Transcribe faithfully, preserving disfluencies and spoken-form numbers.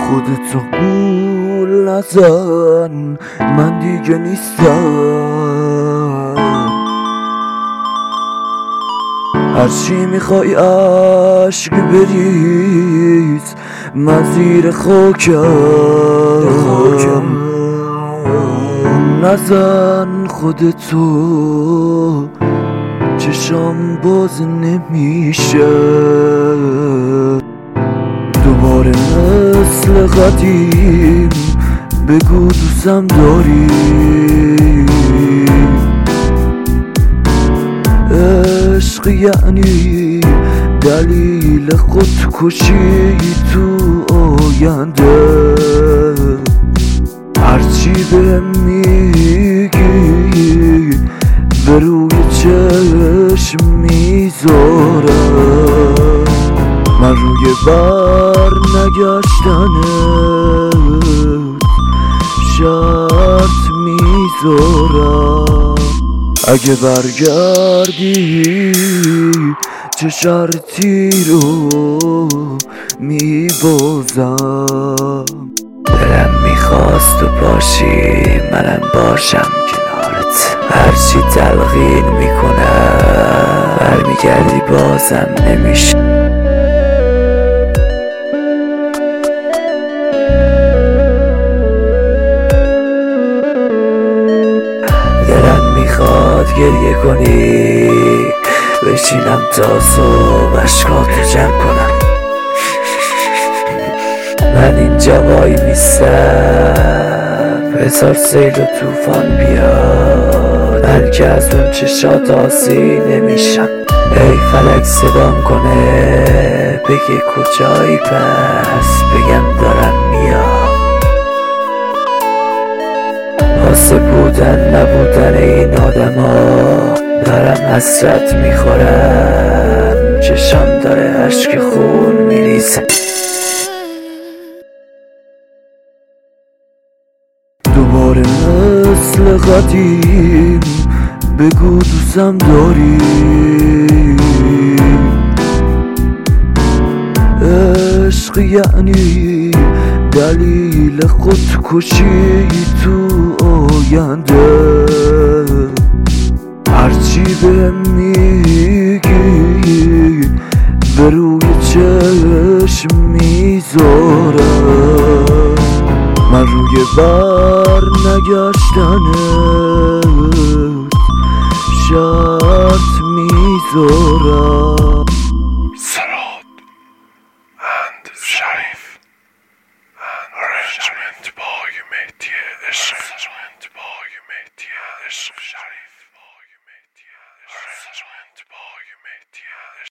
خودتو گول نزن، من دیگه نیستم. هرچی میخوای عشق بریز، من زیر خاکم. نزن خودتو، چشام باز نمیشه. دوباره مثل قدیم بگو دوستم داری. عشق یعنی دلیل خودکشی تو آینده. هرچی بهم میگی به روی چشم میذارم، من روی بر نگشتنت شرط میذارم. اگه برگردی چه شرطی رو میبازم. دلم میخواست تو باشی، منم باشم کنارت. هرچی تلقین میکنم برمیگردی بازم نمیشه. دلم میخواد گریه کنی، بشینم تا صبح اشکاتو جمع کنم. من اینجا وای میستم، بذار سیل و توفان بیاد، بلکه از اون چشات آسی نمیشم. ای فلک صدام کنه بگه کجایی، پس بگم دارم میام. واسه بودن نبودن این آدما دارم حسرت میخورم، چشام داره اشک خون میریزه. دوباره مثل قدیم بگو دوستم داری. عشق یعنی دلیل خودکشی تو آینده. هرچی بهم میگی به روی چشم میذارم، من روی بر نگشتنت شرط میذارم. Sarod and Sharif and arrangement by Mehdi Arrangement by Mehdi Sharif.